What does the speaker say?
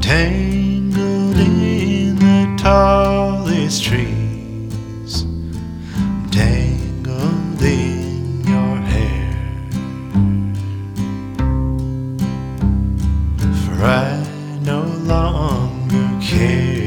tangled in the tallest trees, tangled in your hair. For I no longer care.